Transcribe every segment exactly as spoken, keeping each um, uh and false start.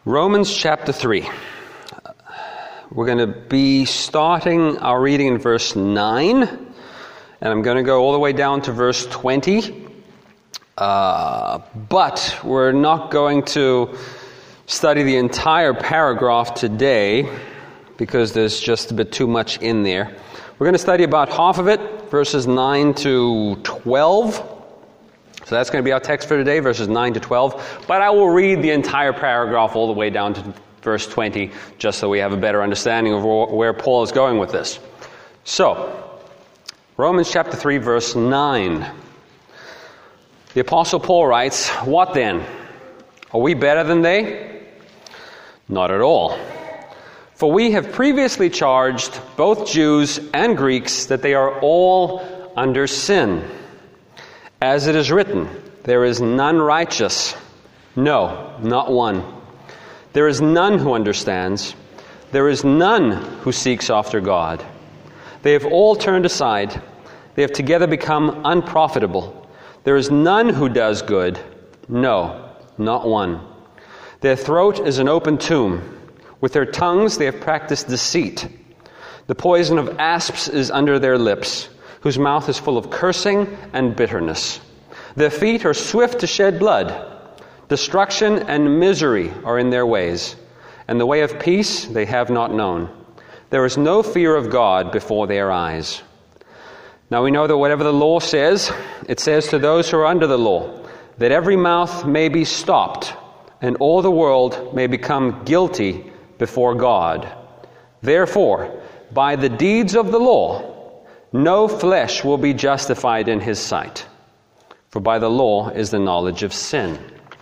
Romans chapter three. We're going to be starting our reading in verse nine, and I'm going to go all the way down to verse twenty. Uh, but we're not going to study the entire paragraph today because there's just a bit too much in there. We're going to study about half of it, verses nine to twelve. So that's going to be our text for today, verses nine to twelve. But I will read the entire paragraph all the way down to verse twenty, just so we have a better understanding of where Paul is going with this. So, Romans chapter three, verse nine. The Apostle Paul writes, "What then? Are we better than they? Not at all. For we have previously charged both Jews and Greeks that they are all under sin. As it is written, there is none righteous, no, not one. There is none who understands. There is none who seeks after God. They have all turned aside. They have together become unprofitable. There is none who does good, no, not one. Their throat is an open tomb. With their tongues they have practiced deceit. The poison of asps is under their lips, whose mouth is full of cursing and bitterness. Their feet are swift to shed blood. Destruction and misery are in their ways, and the way of peace they have not known. There is no fear of God before their eyes." Now we know that whatever the law says, it says to those who are under the law, that every mouth may be stopped, and all the world may become guilty before God. Therefore, by the deeds of the law, no flesh will be justified in his sight, for by the law is the knowledge of sin.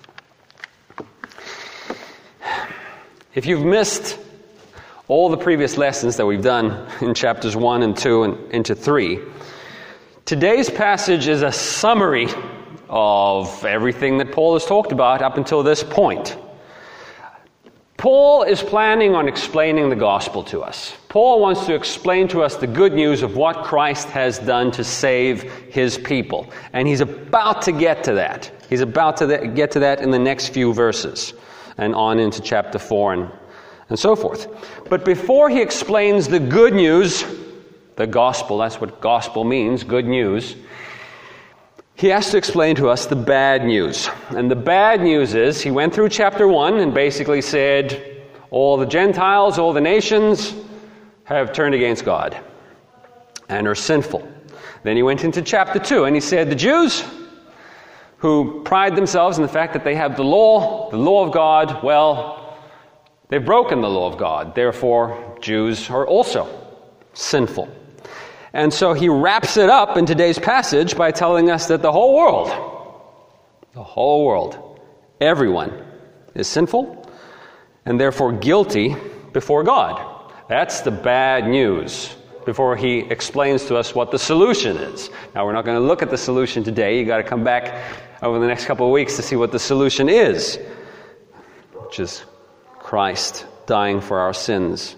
If you've missed all the previous lessons that we've done in chapters one and two and into three, today's passage is a summary of everything that Paul has talked about up until this point. Paul is planning on explaining the gospel to us. Paul wants to explain to us the good news of what Christ has done to save his people. And he's about to get to that. He's about to get to that in the next few verses and on into chapter four and, and so forth. But before he explains the good news, the gospel, that's what gospel means, good news, he has to explain to us the bad news. And the bad news is, he went through chapter one and basically said, all the Gentiles, all the nations have turned against God and are sinful. Then he went into chapter two and he said, the Jews who pride themselves in the fact that they have the law, the law of God, well, they've broken the law of God. Therefore, Jews are also sinful. And so he wraps it up in today's passage by telling us that the whole world, the whole world, everyone is sinful and therefore guilty before God. That's the bad news before he explains to us what the solution is. Now, we're not going to look at the solution today. You've got to come back over the next couple of weeks to see what the solution is, which is Christ dying for our sins.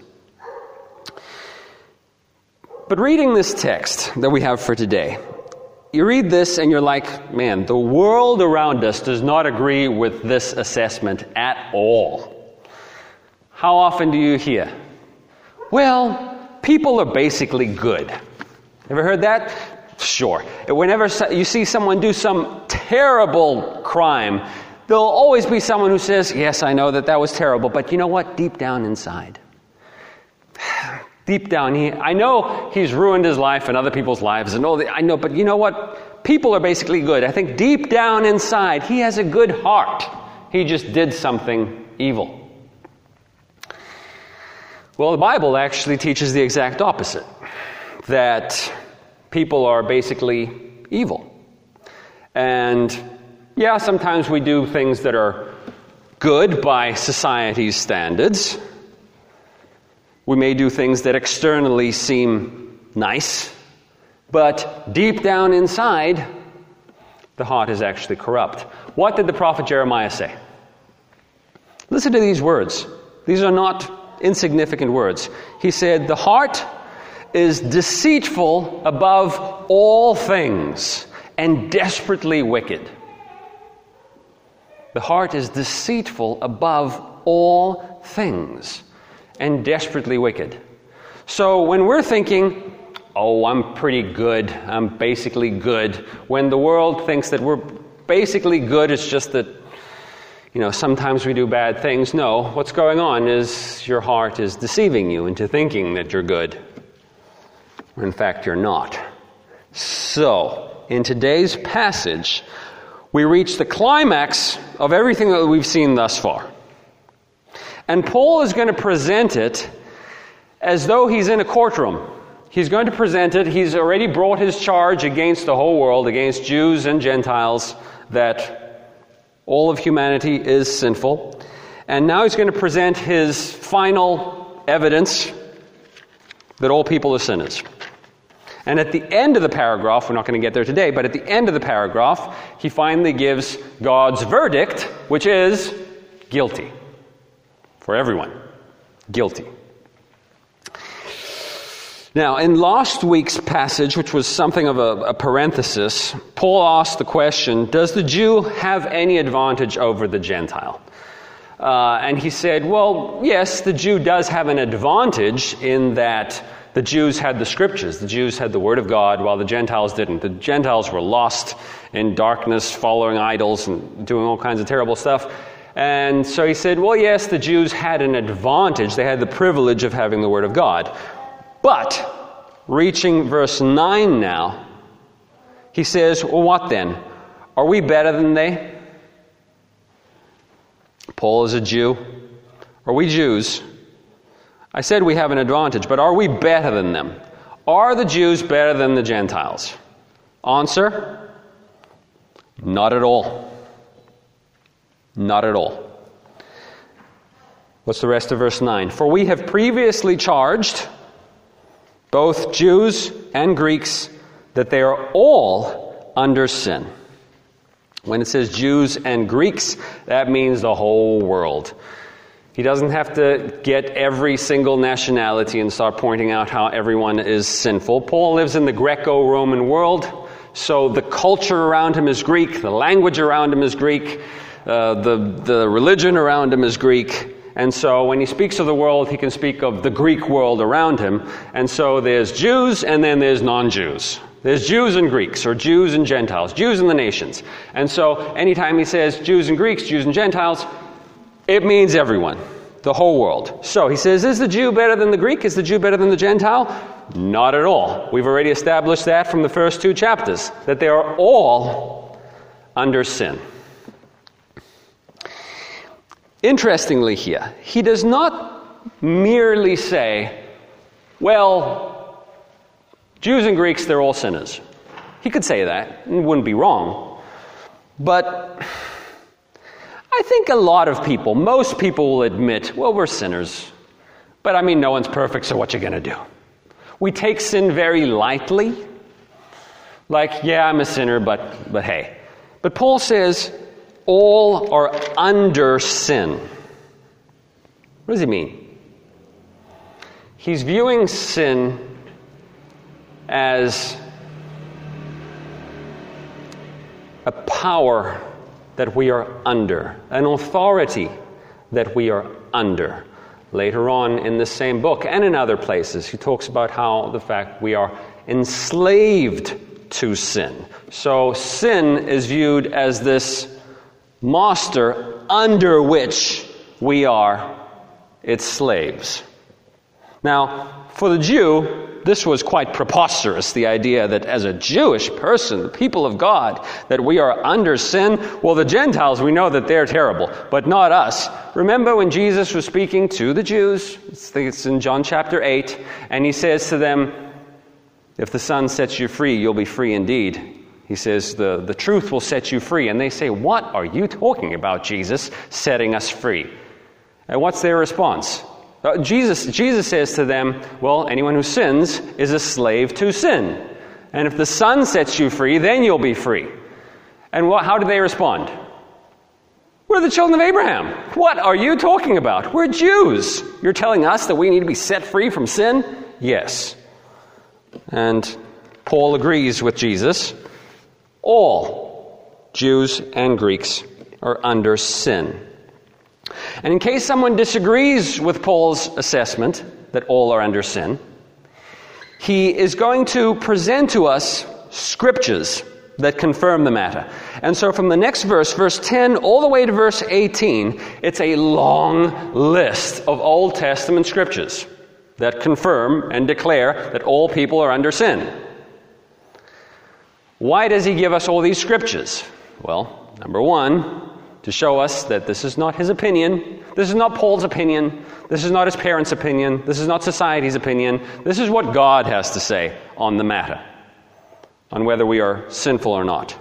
But reading this text that we have for today, you read this and you're like, man, the world around us does not agree with this assessment at all. How often do you hear, well, people are basically good? Ever heard that? Sure. Whenever you see someone do some terrible crime, there'll always be someone who says, yes, I know that that was terrible, but you know what? Deep down inside, Deep down, he, I know he's ruined his life and other people's lives and all that. I know, but you know what? People are basically good. I think deep down inside, he has a good heart. He just did something evil. Well, the Bible actually teaches the exact opposite. That people are basically evil. And yeah, sometimes we do things that are good by society's standards. We may do things that externally seem nice, but deep down inside, the heart is actually corrupt. What did the prophet Jeremiah say? Listen to these words. These are not insignificant words. He said, the heart is deceitful above all things and desperately wicked. The heart is deceitful above all things and desperately wicked. So when we're thinking, oh, I'm pretty good, I'm basically good, when the world thinks that we're basically good, it's just that, you know, sometimes we do bad things. No, what's going on is your heart is deceiving you into thinking that you're good. In fact, you're not. So, in today's passage, we reach the climax of everything that we've seen thus far. And Paul is going to present it as though he's in a courtroom. He's going to present it. He's already brought his charge against the whole world, against Jews and Gentiles, that all of humanity is sinful. And now he's going to present his final evidence that all people are sinners. And at the end of the paragraph, we're not going to get there today, but at the end of the paragraph, he finally gives God's verdict, which is guilty. For everyone. Guilty. Now, in last week's passage, which was something of a, a parenthesis, Paul asked the question, does the Jew have any advantage over the Gentile? Uh, and he said, well, yes, the Jew does have an advantage in that the Jews had the Scriptures. The Jews had the Word of God, while the Gentiles didn't. The Gentiles were lost in darkness, following idols and doing all kinds of terrible stuff. And so he said, well, yes, the Jews had an advantage. They had the privilege of having the Word of God. But, reaching verse nine now, he says, well, what then? Are we better than they? Paul is a Jew. Are we Jews? I said we have an advantage, but are we better than them? Are the Jews better than the Gentiles? Answer, not at all. Not at all. What's the rest of verse nine? For we have previously charged both Jews and Greeks that they are all under sin. When it says Jews and Greeks, that means the whole world. He doesn't have to get every single nationality and start pointing out how everyone is sinful. Paul lives in the Greco-Roman world, so the culture around him is Greek, the language around him is Greek, uh, the, the religion around him is Greek. And so when he speaks of the world, he can speak of the Greek world around him. And so there's Jews and then there's non-Jews. There's Jews and Greeks, or Jews and Gentiles, Jews and the nations. And so anytime he says Jews and Greeks, Jews and Gentiles, it means everyone, the whole world. So he says, is the Jew better than the Greek? Is the Jew better than the Gentile? Not at all. We've already established that from the first two chapters, that they are all under sin. Interestingly here, he does not merely say, well, Jews and Greeks, they're all sinners. He could say that, and wouldn't be wrong. But I think a lot of people, most people will admit, well, we're sinners. But I mean, no one's perfect, so what you going to do? We take sin very lightly. Like, yeah, I'm a sinner, but but hey. But Paul says, all are under sin. What does he mean? He's viewing sin as a power that we are under, an authority that we are under. Later on in the same book and in other places, he talks about how the fact we are enslaved to sin. So sin is viewed as this master under which we are its slaves. Now, for the Jew, this was quite preposterous, the idea that as a Jewish person, the people of God, that we are under sin. Well, the Gentiles, we know that they're terrible, but not us. Remember when Jesus was speaking to the Jews, I think it's in John chapter eight, and he says to them, if the Son sets you free, you'll be free indeed. He says, the, the truth will set you free. And they say, what are you talking about, Jesus, setting us free? And what's their response? Uh, Jesus, Jesus says to them, well, anyone who sins is a slave to sin. And if the Son sets you free, then you'll be free. And what, how do they respond? We're the children of Abraham. What are you talking about? We're Jews. You're telling us that we need to be set free from sin? Yes. And Paul agrees with Jesus. All, Jews and Greeks, are under sin. And in case someone disagrees with Paul's assessment that all are under sin, he is going to present to us scriptures that confirm the matter. And so from the next verse, verse ten, all the way to verse eighteen, it's a long list of Old Testament scriptures that confirm and declare that all people are under sin. Why does he give us all these scriptures? Well, number one, to show us that this is not his opinion. This is not Paul's opinion. This is not his parents' opinion. This is not society's opinion. This is what God has to say on the matter, on whether we are sinful or not.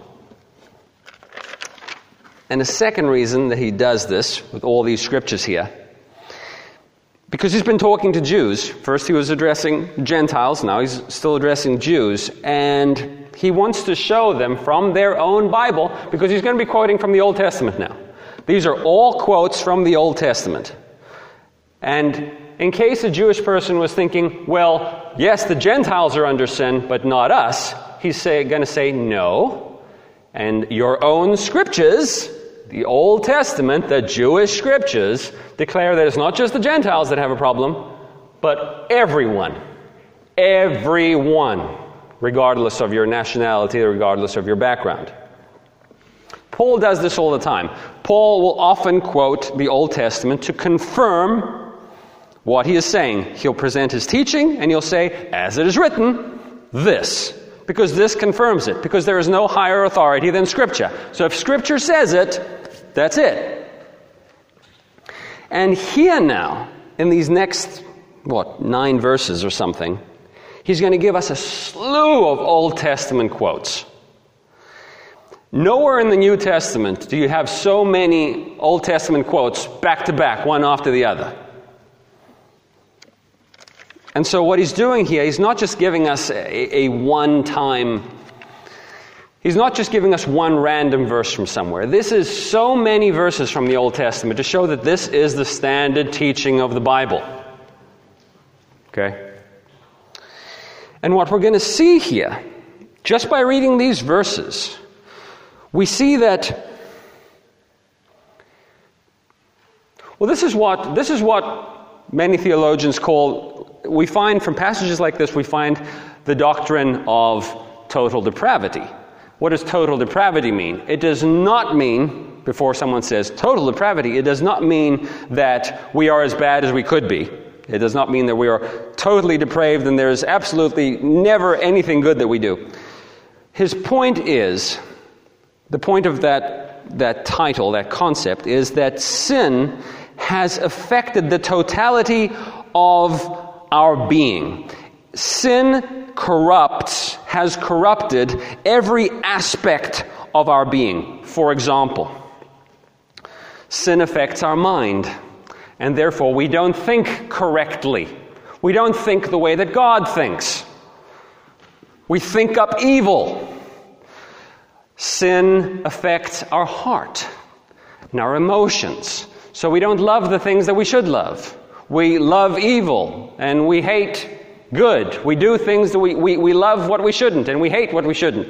And the second reason that he does this with all these scriptures here, because he's been talking to Jews. First he was addressing Gentiles, now he's still addressing Jews, and he wants to show them from their own Bible, because he's going to be quoting from the Old Testament now. These are all quotes from the Old Testament. And in case a Jewish person was thinking, well, yes, the Gentiles are under sin, but not us, he's say, going to say no. And your own scriptures, the Old Testament, the Jewish scriptures, declare that it's not just the Gentiles that have a problem, but everyone. Everyone. Regardless of your nationality, regardless of your background. Paul does this all the time. Paul will often quote the Old Testament to confirm what he is saying. He'll present his teaching and he'll say, as it is written, this. Because this confirms it. Because there is no higher authority than Scripture. So if Scripture says it, that's it. And here now, in these next, what, nine verses or something, he's going to give us a slew of Old Testament quotes. Nowhere in the New Testament do you have so many Old Testament quotes back to back, one after the other. And so what he's doing here, he's not just giving us a, a one-time, he's not just giving us one random verse from somewhere. This is so many verses from the Old Testament to show that this is the standard teaching of the Bible. Okay? And what we're going to see here, just by reading these verses, we see that, well, this is what this is what many theologians call, we find from passages like this, we find the doctrine of total depravity. What does total depravity mean? It does not mean, before someone says total depravity, it does not mean that we are as bad as we could be. It does not mean that we are totally depraved and there is absolutely never anything good that we do. His point is, the point of that, that title, that concept, is that sin has affected the totality of our being. Sin corrupts, has corrupted every aspect of our being. For example, sin affects our mind. And therefore, we don't think correctly. We don't think the way that God thinks. We think up evil. Sin affects our heart and our emotions. So we don't love the things that we should love. We love evil and we hate good. We do things that we, we, we love what we shouldn't and we hate what we shouldn't.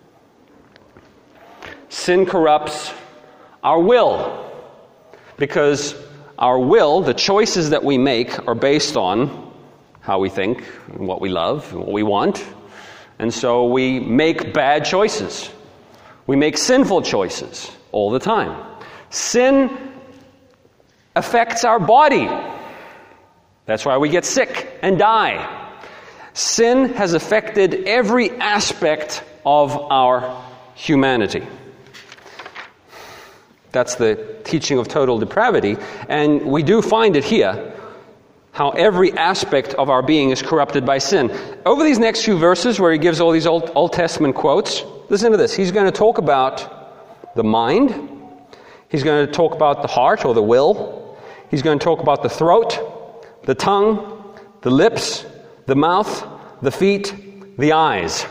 Sin corrupts our will, because our will, the choices that we make, are based on how we think, and what we love, and what we want. And so we make bad choices. We make sinful choices all the time. Sin affects our body. That's why we get sick and die. Sin has affected every aspect of our humanity. That's the teaching of total depravity. And we do find it here, how every aspect of our being is corrupted by sin. Over these next few verses where he gives all these Old, Old Testament quotes, listen to this. He's going to talk about the mind. He's going to talk about the heart or the will. He's going to talk about the throat, the tongue, the lips, the mouth, the feet, the eyes.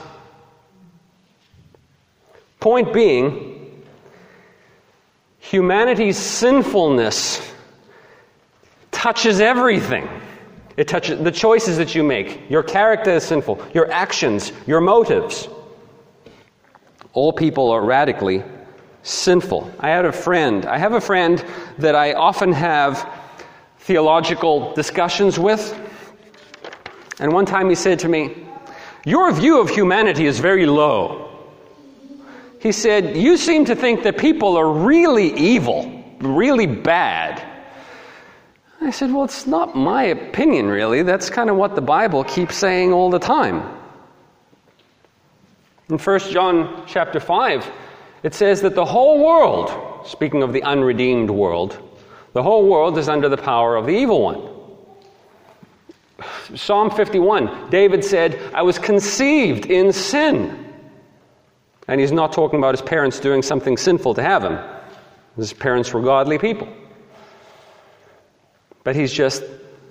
Point being, humanity's sinfulness touches everything. It touches the choices that you make. Your character is sinful. Your actions, your motives. All people are radically sinful. I had a friend. I have a friend that I often have theological discussions with. And one time he said to me, "Your view of humanity is very low." He said, "You seem to think that people are really evil, really bad." I said, "Well, it's not my opinion, really. That's kind of what the Bible keeps saying all the time." In First John chapter five, it says that the whole world, speaking of the unredeemed world, the whole world is under the power of the evil one. Psalm fifty-one, David said, "I was conceived in sin." And he's not talking about his parents doing something sinful to have him. His parents were godly people. But he's just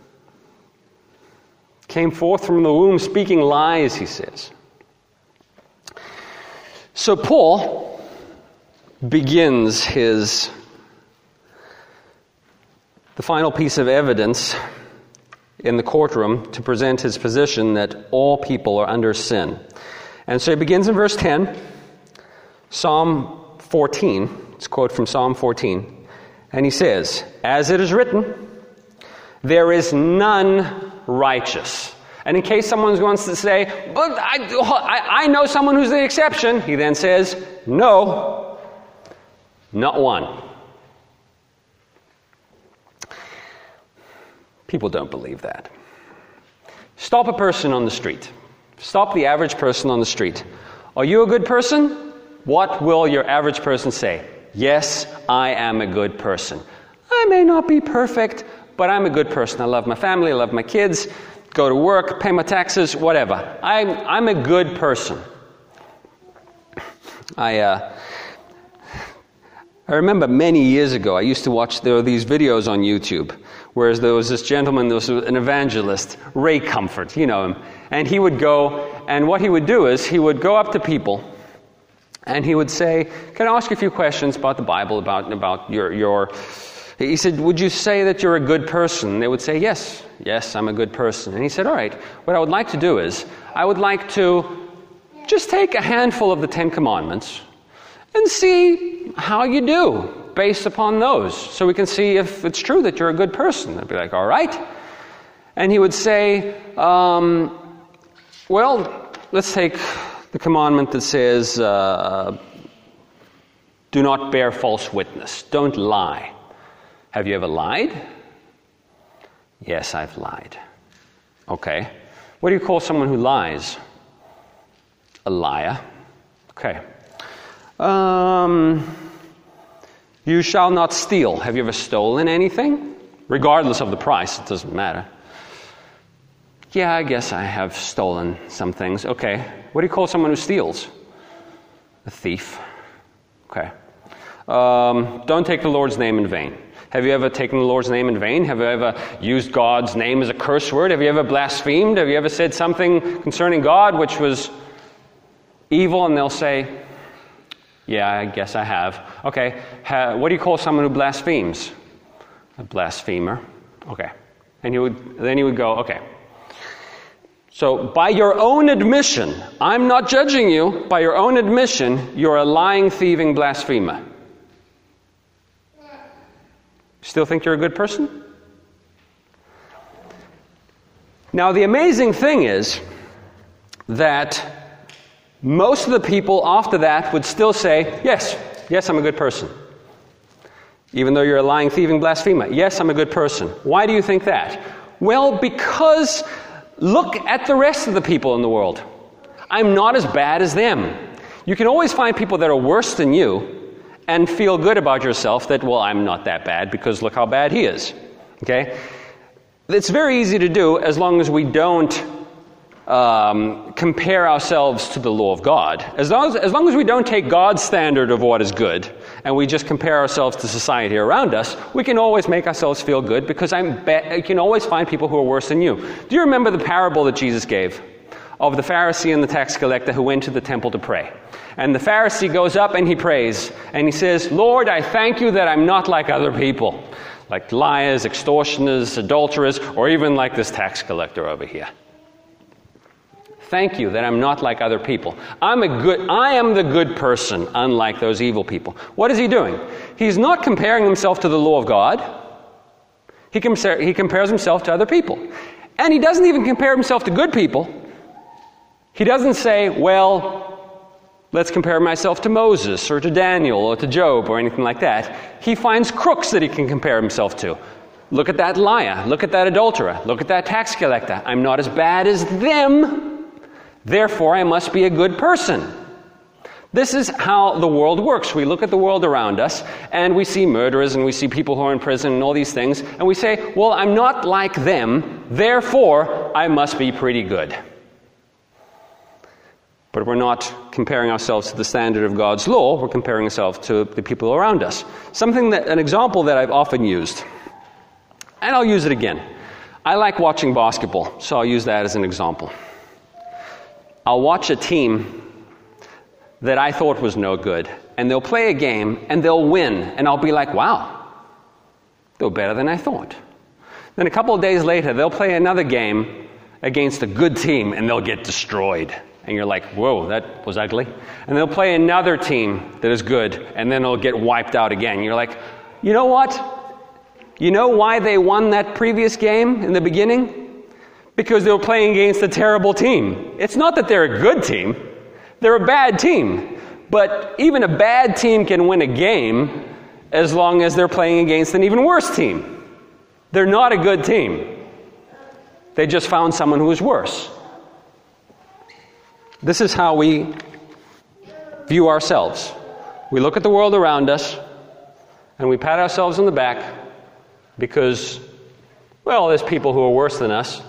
came forth from the womb speaking lies, he says. So Paul begins his the final piece of evidence in the courtroom to present his position that all people are under sin. And so he begins in verse ten, Psalm fourteen. It's a quote from Psalm fourteen. And he says, "As it is written, there is none righteous." And in case someone wants to say, "But I, I, I know someone who's the exception," he then says, "No, not one." People don't believe that. Stop a person on the street. Stop the average person on the street. "Are you a good person?" What will your average person say? "Yes, I am a good person. I may not be perfect, but I'm a good person. I love my family, I love my kids, go to work, pay my taxes, whatever. I'm, I'm a good person." I uh, I remember many years ago, I used to watch, there were these videos on YouTube, whereas there was this gentleman, there was an evangelist, Ray Comfort, you know him, and he would go, and what he would do is, he would go up to people, and he would say, "Can I ask you a few questions about the Bible, about, about your, your..." He said, "Would you say that you're a good person?" And they would say, "Yes, yes, I'm a good person." And he said, "All right, what I would like to do is, I would like to just take a handful of the Ten Commandments and see how you do based upon those, so we can see if it's true that you're a good person." I'd be like, "All right." And he would say, um, "Well, let's take the commandment that says, uh, do not bear false witness. Don't lie. Have you ever lied?" "Yes, I've lied." "Okay. What do you call someone who lies?" "A liar." "Okay. Um, you shall not steal. Have you ever stolen anything?" "Regardless of the price, it doesn't matter." "Yeah, I guess I have stolen some things." "Okay. What do you call someone who steals?" "A thief." "Okay. Um, don't take the Lord's name in vain." Have you ever taken the Lord's name in vain? Have you ever used God's name as a curse word? Have you ever blasphemed? Have you ever said something concerning God which was evil? And they'll say, "Yeah, I guess I have." "Okay, ha- what do you call someone who blasphemes?" "A blasphemer." "Okay." And he would, then he would go, "Okay. So by your own admission, I'm not judging you, by your own admission, you're a lying, thieving blasphemer. Still think you're a good person?" Now, the amazing thing is that most of the people after that would still say, "Yes, yes, I'm a good person." Even though you're a lying, thieving blasphemer. "Yes, I'm a good person." Why do you think that? Well, because look at the rest of the people in the world. I'm not as bad as them. You can always find people that are worse than you and feel good about yourself that, well, I'm not that bad because look how bad he is. Okay? It's very easy to do as long as we don't um, compare ourselves to the law of God. As long as, as long as we don't take God's standard of what is good and we just compare ourselves to society around us, we can always make ourselves feel good because I'm be- you can always find people who are worse than you. Do you remember the parable that Jesus gave of the Pharisee and the tax collector who went to the temple to pray? And the Pharisee goes up and he prays, and he says, "Lord, I thank you that I'm not like other people, like liars, extortioners, adulterers, or even like this tax collector over here. Thank you that I'm not like other people. I'm a good, I am the good person, unlike those evil people. What is he doing? He's not comparing himself to the law of God. He, compare, he compares himself to other people. And he doesn't even compare himself to good people. He doesn't say, well, let's compare myself to Moses or to Daniel or to Job or anything like that. He finds crooks that he can compare himself to. Look at that liar. Look at that adulterer. Look at that tax collector. I'm not as bad as them. Therefore, I must be a good person. This is how the world works. We look at the world around us, and we see murderers, and we see people who are in prison, and all these things, and we say, well, I'm not like them, therefore, I must be pretty good. But we're not comparing ourselves to the standard of God's law, we're comparing ourselves to the people around us. Something that, an example that I've often used, and I'll use it again. I like watching basketball, so I'll use that as an example. I'll watch a team that I thought was no good, and they'll play a game, and they'll win, and I'll be like, wow, they're better than I thought. Then a couple of days later, they'll play another game against a good team, and they'll get destroyed. And you're like, whoa, that was ugly. And they'll play another team that is good, and then they'll get wiped out again. You're like, you know what? You know why they won that previous game in the beginning? Because they were playing against a terrible team. It's not that they're a good team. They're a bad team. But even a bad team can win a game as long as they're playing against an even worse team. They're not a good team. They just found someone who is worse. This is how we view ourselves. We look at the world around us, and we pat ourselves on the back because, well, there's people who are worse than us.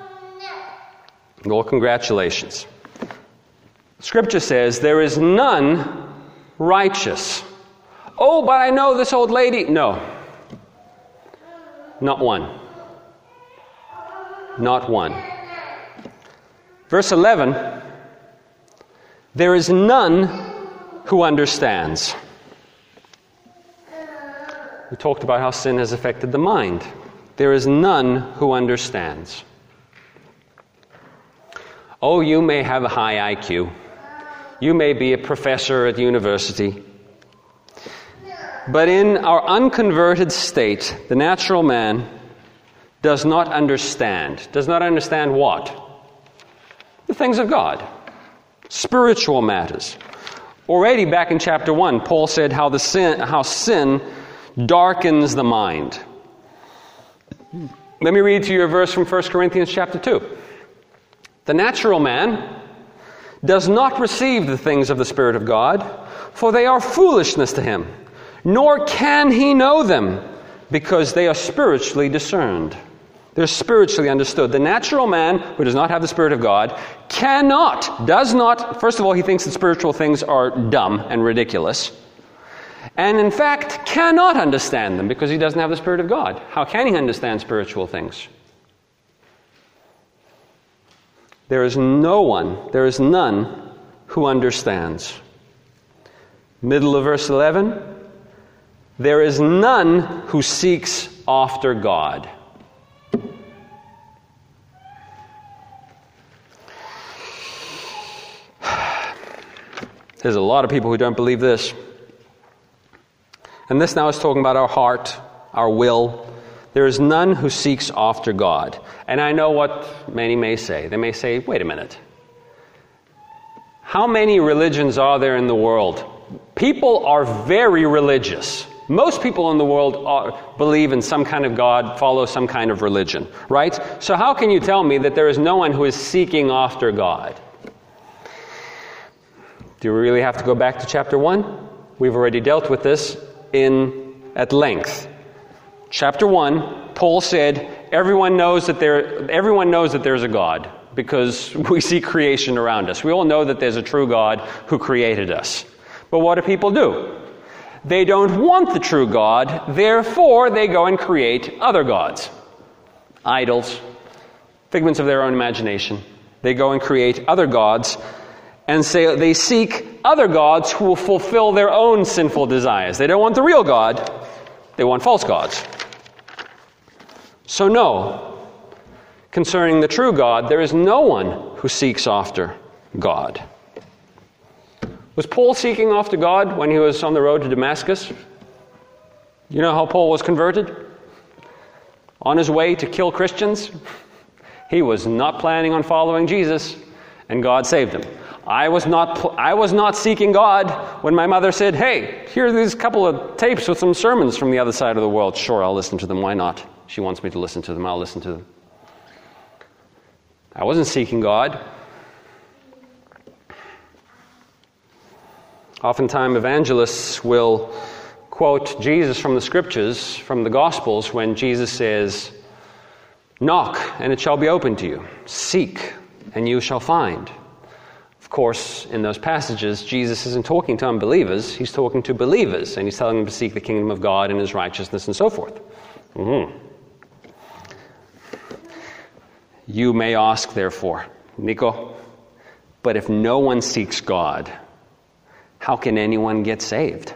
Well, congratulations. Scripture says, there is none righteous. Oh, but I know this old lady. No. Not one. Not one. Verse eleven, there is none who understands. We talked about how sin has affected the mind. There is none who understands. Oh, you may have a high I Q. You may be a professor at university. But in our unconverted state, the natural man does not understand. Does not understand what? The things of God. Spiritual matters. Already back in chapter one, Paul said how the sin, how sin darkens the mind. Let me read to you a verse from First Corinthians chapter two. The natural man does not receive the things of the Spirit of God, for they are foolishness to him, nor can he know them, because they are spiritually discerned. They're spiritually understood. The natural man, who does not have the Spirit of God, cannot, does not, first of all, he thinks that spiritual things are dumb and ridiculous, and in fact, cannot understand them because he doesn't have the Spirit of God. How can he understand spiritual things? There is no one, there is none who understands. Middle of verse eleven, there is none who seeks after God. There's a lot of people who don't believe this. And this now is talking about our heart, our will. There is none who seeks after God. And I know what many may say. They may say, wait a minute. How many religions are there in the world? People are very religious. Most people in the world are, believe in some kind of God, follow some kind of religion, right? So how can you tell me that there is no one who is seeking after God? Do we really have to go back to chapter one? We've already dealt with this in at length. Chapter one, Paul said, everyone knows that there everyone knows that there's a God because we see creation around us. We all know that there's a true God who created us. But what do people do? They don't want the true God, therefore they go and create other gods. Idols, figments of their own imagination. They go and create other gods and say they seek other gods who will fulfill their own sinful desires. They don't want the real God, they want false gods. So no, concerning the true God, there is no one who seeks after God. Was Paul seeking after God when he was on the road to Damascus? You know how Paul was converted? On his way to kill Christians? He was not planning on following Jesus, and God saved him. I was not I was not seeking God when my mother said, "Hey, here are these couple of tapes with some sermons from the other side of the world. Sure, I'll listen to them. Why not? She wants me to listen to them. I'll listen to them." I wasn't seeking God. Oftentimes evangelists will quote Jesus from the Scriptures, from the Gospels, when Jesus says, "Knock, and it shall be opened to you. Seek, and you shall find." Of course, in those passages, Jesus isn't talking to unbelievers. He's talking to believers, and he's telling them to seek the kingdom of God and his righteousness and so forth. Mm-hmm. You may ask, therefore, Nico, but if no one seeks God, how can anyone get saved?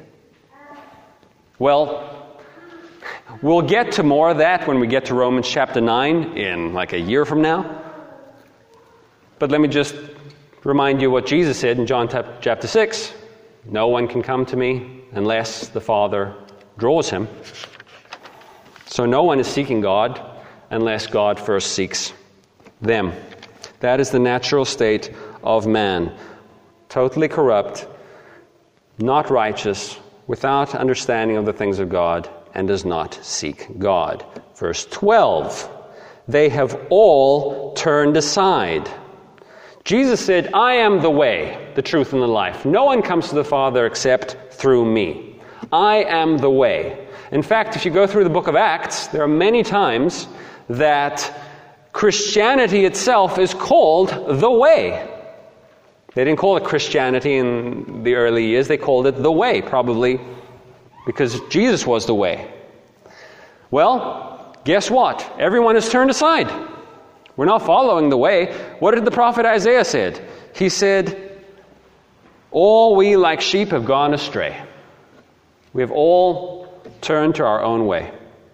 Well, we'll get to more of that when we get to Romans chapter nine in like a year from now. But let me just remind you what Jesus said in John chapter six. No one can come to me unless the Father draws him. So no one is seeking God unless God first seeks them. That is the natural state of man. Totally corrupt, not righteous, without understanding of the things of God, and does not seek God. Verse twelve, they have all turned aside. Jesus said, "I am the way, the truth, and the life. No one comes to the Father except through me. I am the way." In fact, if you go through the book of Acts, there are many times that Christianity itself is called the way. They didn't call it Christianity in the early years. They called it the way, probably because Jesus was the way. Well, guess what? Everyone has turned aside. We're not following the way. What did the prophet Isaiah said? He said, "All we like sheep have gone astray. We have all turned to our own way."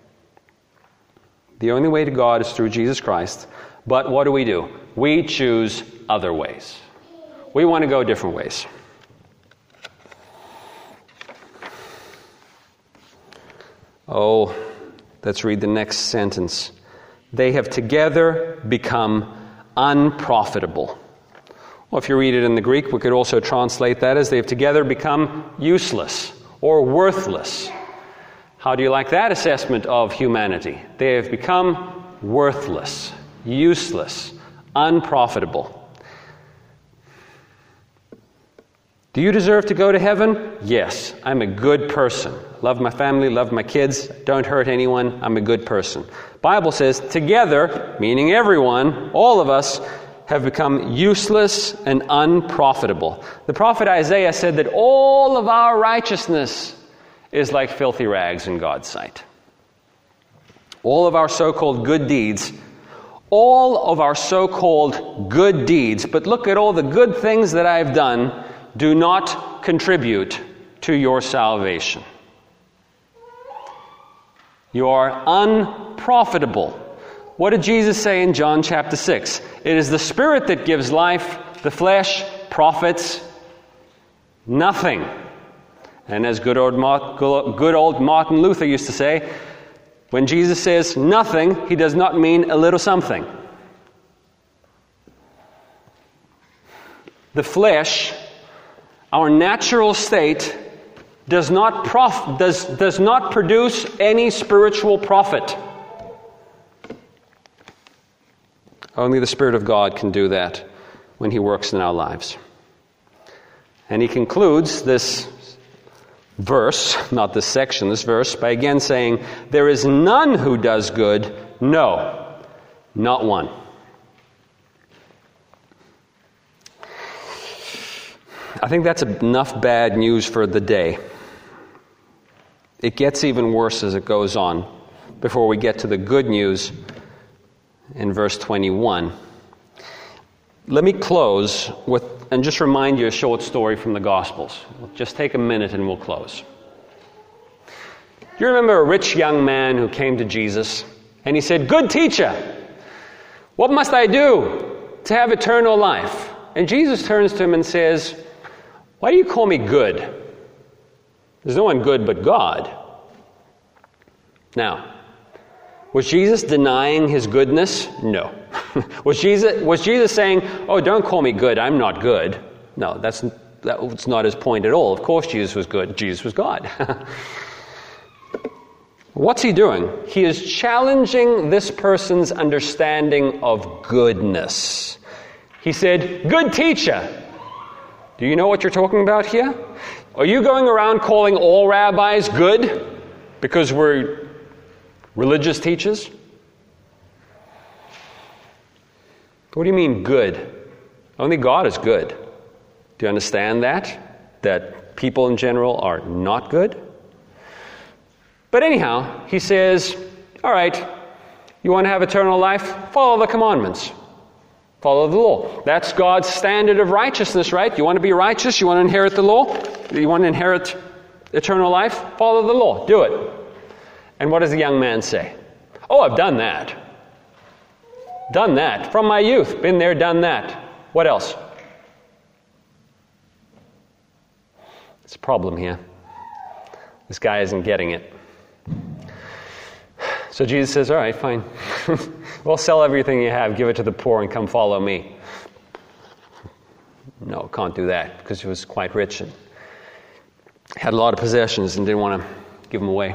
The only way to God is through Jesus Christ. But what do we do? We choose other ways. We want to go different ways. Oh, let's read the next sentence. They have together become unprofitable. Well, if you read it in the Greek, we could also translate that as they have together become useless or worthless. How do you like that assessment of humanity? They have become worthless, useless, unprofitable. Do you deserve to go to heaven? Yes, I'm a good person. Love my family, love my kids, don't hurt anyone, I'm a good person. Bible says, together, meaning everyone, all of us, have become useless and unprofitable. The prophet Isaiah said that all of our righteousness is like filthy rags in God's sight. All of our so-called good deeds, all of our so-called good deeds, but look at all the good things that I've done, do not contribute to your salvation. You are unprofitable. What did Jesus say in John chapter six? It is the Spirit that gives life, the flesh profits nothing. And as good old, good old Martin Luther used to say, when Jesus says nothing, he does not mean a little something. The flesh, our natural state, does not prof- does, does not produce any spiritual profit. Only the Spirit of God can do that when He works in our lives. And he concludes this verse, not this section, this verse, by again saying, there is none who does good, no, not one. I think that's enough bad news for the day. It gets even worse as it goes on before we get to the good news in verse twenty-one. Let me close with, and just remind you a short story from the Gospels. We'll just take a minute and we'll close. Do you remember a rich young man who came to Jesus and he said, "Good teacher, what must I do to have eternal life. And Jesus turns to him and says, why do you call me good? There's no one good but God. Now, was Jesus denying his goodness? No. was Jesus was Jesus saying, oh, don't call me good, I'm not good? No, that's, that's not his point at all. Of course Jesus was good. Jesus was God. What's he doing? He is challenging this person's understanding of goodness. He said, good teacher. Do you know what you're talking about here? Are you going around calling all rabbis good because we're religious teachers? What do you mean good? Only God is good. Do you understand that? That people in general are not good? But anyhow, he says, all right, you want to have eternal life? Follow the commandments. Follow the law. That's God's standard of righteousness, right? You want to be righteous? You want to inherit the law? You want to inherit eternal life? Follow the law. Do it. And what does the young man say? Oh, I've done that. Done that. From my youth. Been there, done that. What else? There's a problem here. This guy isn't getting it. So Jesus says, all right, fine. Well, sell everything you have, give it to the poor, and come follow me. No, can't do that, because he was quite rich and had a lot of possessions and didn't want to give them away.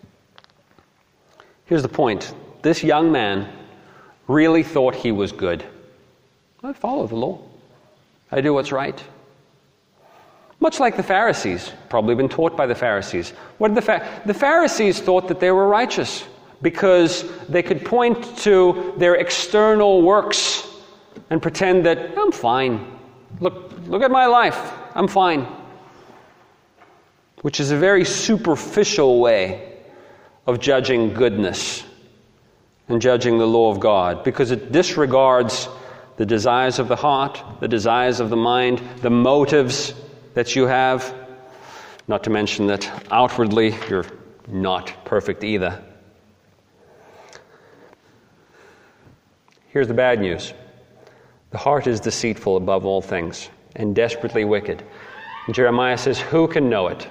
Here's the point. This young man really thought he was good. I follow the law. I do what's right. Much like the Pharisees, probably been taught by the Pharisees. What did the Pharisees? The Pharisees thought that they were righteous because they could point to their external works and pretend that I'm fine. Look, look at my life. I'm fine. Which is a very superficial way of judging goodness and judging the law of God, because it disregards the desires of the heart, the desires of the mind, the motives that you have, not to mention that outwardly you're not perfect either. Here's the bad news. The heart is deceitful above all things and desperately wicked. And Jeremiah says, who can know it?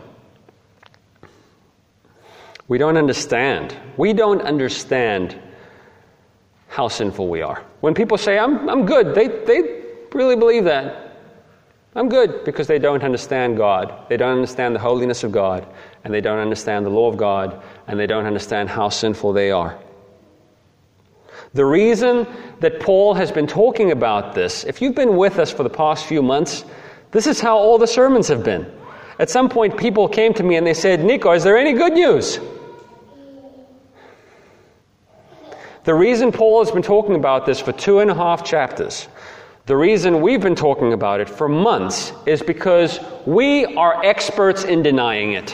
We don't understand. We don't understand how sinful we are. When people say, I'm I'm good, they, they really believe that. I'm good, because they don't understand God. They don't understand the holiness of God, and they don't understand the law of God, and they don't understand how sinful they are. The reason that Paul has been talking about this, if you've been with us for the past few months, this is how all the sermons have been. At some point, people came to me and they said, Nico, is there any good news? The reason Paul has been talking about this for two and a half chapters, the reason we've been talking about it for months, is because we are experts in denying it.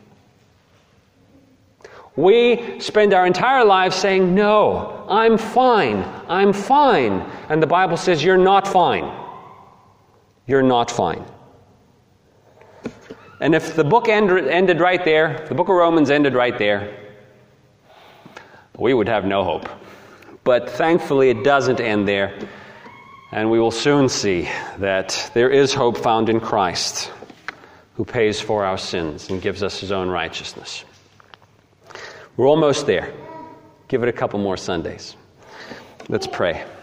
We spend our entire lives saying, no, I'm fine, I'm fine. And the Bible says, you're not fine. You're not fine. And if the book ended, ended right there, if the book of Romans ended right there, we would have no hope. But thankfully it doesn't end there. And we will soon see that there is hope found in Christ, who pays for our sins and gives us his own righteousness. We're almost there. Give it a couple more Sundays. Let's pray.